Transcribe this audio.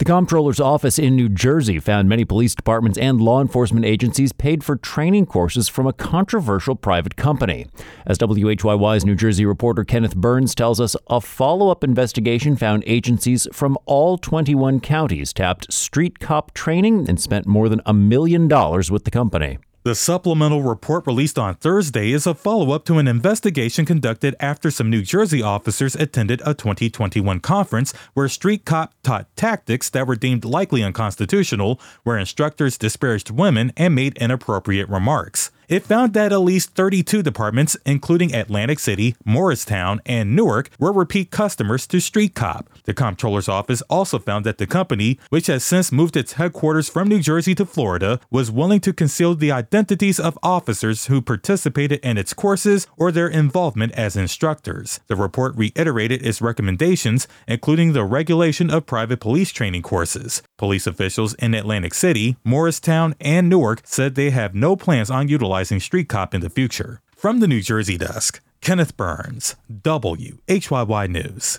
comptroller's office in New Jersey found many police departments and law enforcement agencies paid for training courses from a controversial private company. As WHYY's New Jersey reporter Kenneth Burns tells us, a follow-up investigation found agencies from all 21 counties tapped street cop training and spent more than $1 million with the company. The supplemental report released on Thursday is a follow-up to an investigation conducted after some New Jersey officers attended a 2021 conference where street cop taught tactics that were deemed likely unconstitutional, where instructors disparaged women and made inappropriate remarks. It found that at least 32 departments, including Atlantic City, Morristown, and Newark, were repeat customers to Street Cop. The comptroller's office also found that the company, which has since moved its headquarters from New Jersey to Florida, was willing to conceal the identities of officers who participated in its courses or their involvement as instructors. The report reiterated its recommendations, including the regulation of private police training courses. Police officials in Atlantic City, Morristown, and Newark said they have no plans on utilizing Street Cop in the future. From the New Jersey desk, Kenneth Burns, WHYY News.